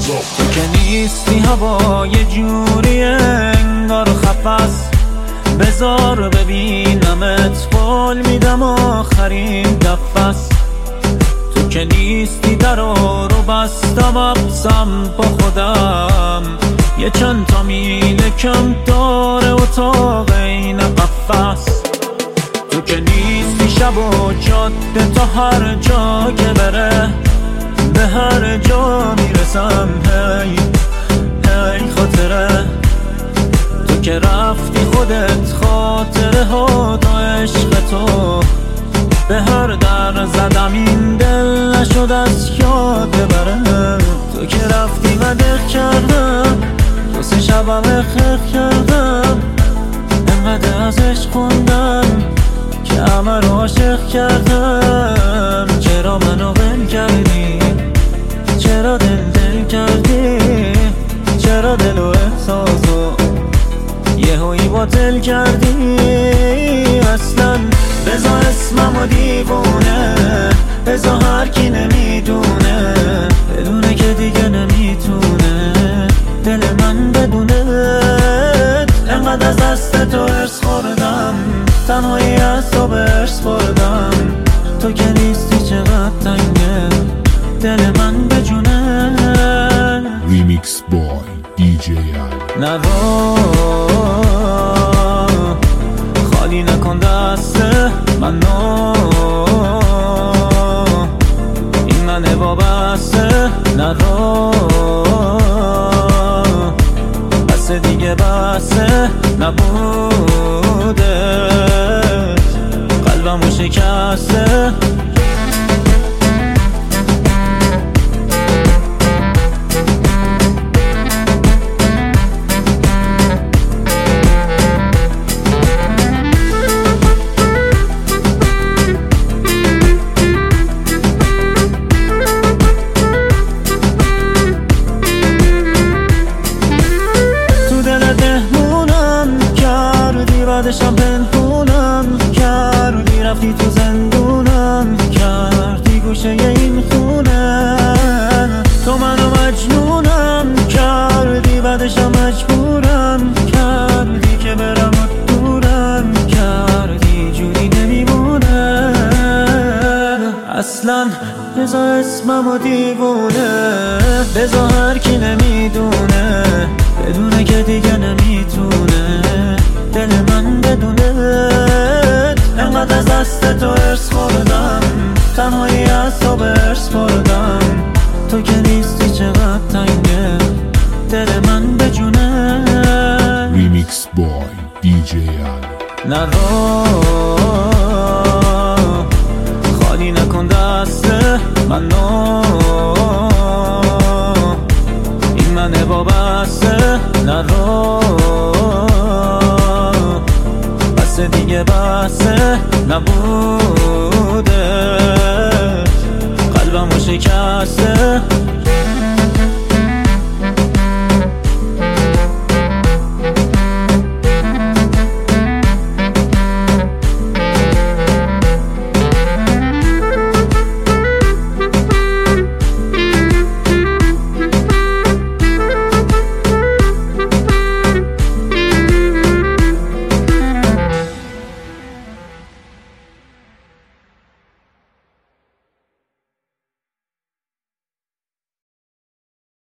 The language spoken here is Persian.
تو که نیستی هوا یه جوری انگار خفص، بذار ببینمت قول میدم آخرین دفعست. تو که نیستی درو رو بستم ابسم با خودم، یه چند تا میل کم داره اتاق این قفص. تو که نیستی شب و جاده تا هر جا که بره، به هر جا میرسم هی هی خاطره. تو که رفتی خودت خاطره ها تا عشق تو، به هر در زدم این دل نشد از یاد ببره. تو که رفتی و دق کردم، دو سه شبم خرخ کردم، انقدر از عشق خوندم که همه رو عاشق کردم. چرا منو ول کردی؟ چرا دل کردی؟ چرا دل و احساسو یهویی باطل کردی؟ اصلا بزا اسممو دیوونه، بزا هر کی نمیدونه، بدونه که دیگه نمیتونه دل من بدونت. انقدر از دست تو ارس خوردم، تنهایی از تو برس بردم. تو که نیستی چقدر تنگه دل من بجونه. ریمیکس بای DJ علی. نرو خالی نکن دست منو، این منه وابسته. نرو بس دیگه بسه نبوده، قلبمو شکسته. بعدشم پنهونم کردی، رفتی تو زندونم کردی گوشه این خونه. تو منو مجنونم کردی، بعدشم مجبورم کردی که برم و دورم کردی، جوری نمیمونه اصلا. بزا اسممو دیوونه، بزا هر کی نمیدونه، بدونه که دیگه نمیتونه دل من بدونه. انقدر از دست تو ارس خوردم، تنهایی از تو برس بردم. تو که نیستی چقدر تنگه دل من بجونه. ریمیکس بای DJ علی. نرو خالی نکن دست منو، این منه وابسته. نرو بس دیگه بسه نبود.